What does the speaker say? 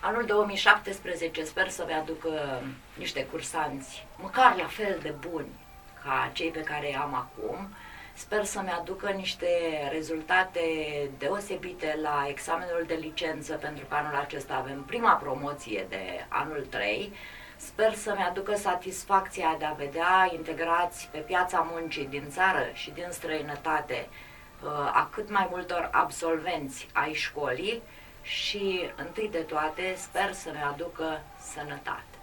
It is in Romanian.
Anul 2017 sper să-mi aducă niște cursanți, măcar la fel de buni ca cei pe care i-am acum. Sper să-mi aducă niște rezultate deosebite la examenul de licență, pentru că anul acesta avem prima promoție de anul 3. Sper să-mi aducă satisfacția de a vedea integrați pe piața muncii din țară și din străinătate a cât mai multor absolvenți ai școlii și, întâi de toate, sper să-mi aducă sănătate.